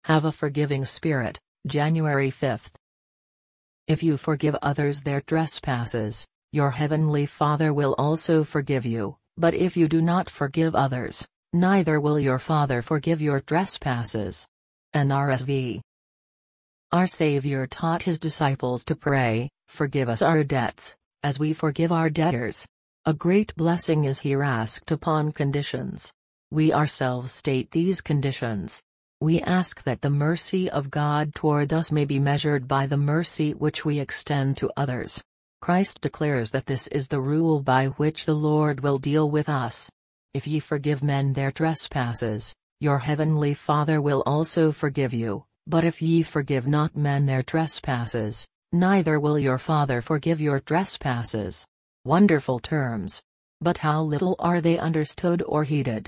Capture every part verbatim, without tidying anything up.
Have a forgiving spirit. January fifth. If you forgive others their trespasses, your heavenly Father will also forgive you, but if you do not forgive others, neither will your Father forgive your trespasses. N R S V. Our Savior taught his disciples to pray, "Forgive us our debts, as we forgive our debtors." A great blessing is here asked upon conditions. We ourselves state these conditions. We ask that the mercy of God toward us may be measured by the mercy which we extend to others. Christ declares that this is the rule by which the Lord will deal with us. If ye forgive men their trespasses, your heavenly Father will also forgive you, but if ye forgive not men their trespasses, neither will your Father forgive your trespasses. Wonderful terms. But how little are they understood or heeded.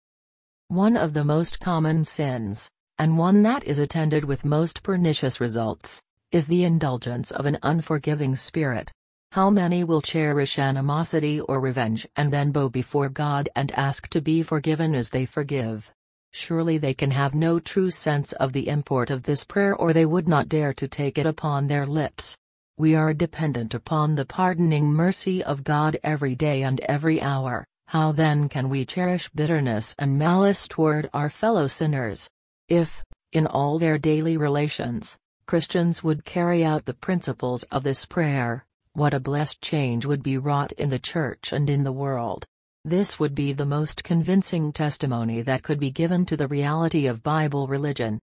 One of the most common sins, and one that is attended with most pernicious results, is the indulgence of an unforgiving spirit. How many will cherish animosity or revenge and then bow before God and ask to be forgiven as they forgive? Surely they can have no true sense of the import of this prayer, or they would not dare to take it upon their lips. We are dependent upon the pardoning mercy of God every day and every hour. How then can we cherish bitterness and malice toward our fellow sinners? If, in all their daily relations, Christians would carry out the principles of this prayer, what a blessed change would be wrought in the Church and in the world. This would be the most convincing testimony that could be given to the reality of Bible religion.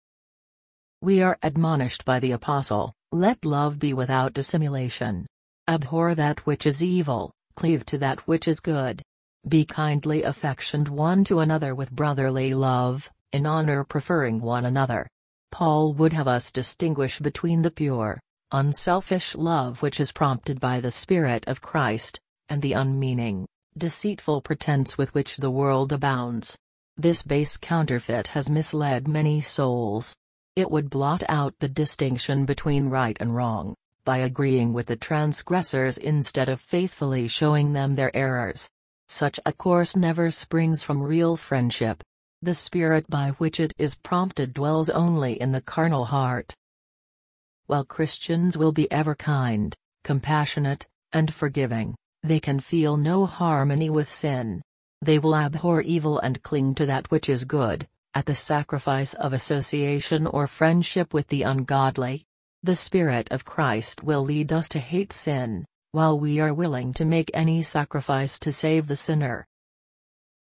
We are admonished by the Apostle, "Let love be without dissimulation. Abhor that which is evil, cleave to that which is good. Be kindly affectioned one to another with brotherly love, in honor preferring one another." Paul would have us distinguish between the pure, unselfish love which is prompted by the Spirit of Christ, and the unmeaning, deceitful pretense with which the world abounds. This base counterfeit has misled many souls. It would blot out the distinction between right and wrong, by agreeing with the transgressors instead of faithfully showing them their errors. Such a course never springs from real friendship. The spirit by which it is prompted dwells only in the carnal heart. While Christians will be ever kind, compassionate, and forgiving, they can feel no harmony with sin. They will abhor evil and cling to that which is good, at the sacrifice of association or friendship with the ungodly. The Spirit of Christ will lead us to hate sin, while we are willing to make any sacrifice to save the sinner.